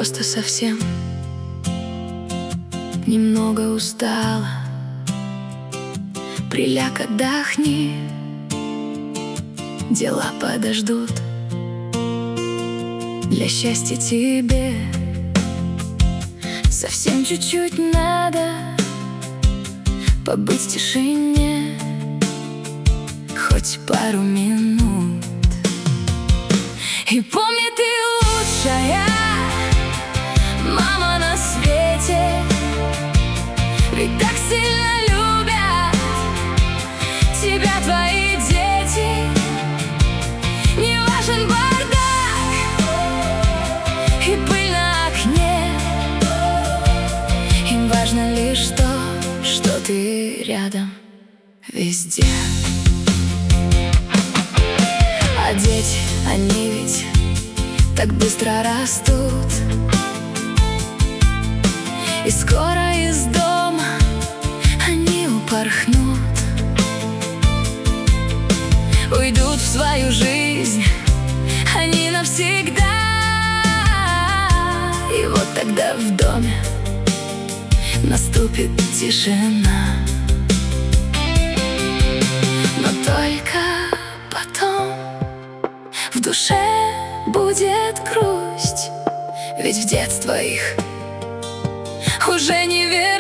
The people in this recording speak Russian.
просто совсем немного устала. Приляг, отдохни, дела подождут. Для счастья тебе совсем чуть-чуть надо побыть в тишине хоть пару минут. И помни, ты лучшая мама на свете, ведь так сильно любят тебя твои дети. Не важен бардак и пыль на окне, им важно лишь то, что ты рядом везде. А дети, они ведь так быстро растут, и скоро из дома они упорхнут, уйдут в свою жизнь они навсегда. И вот тогда в доме наступит тишина, но только потом в душе будет грусть, ведь в детство их уже не верят.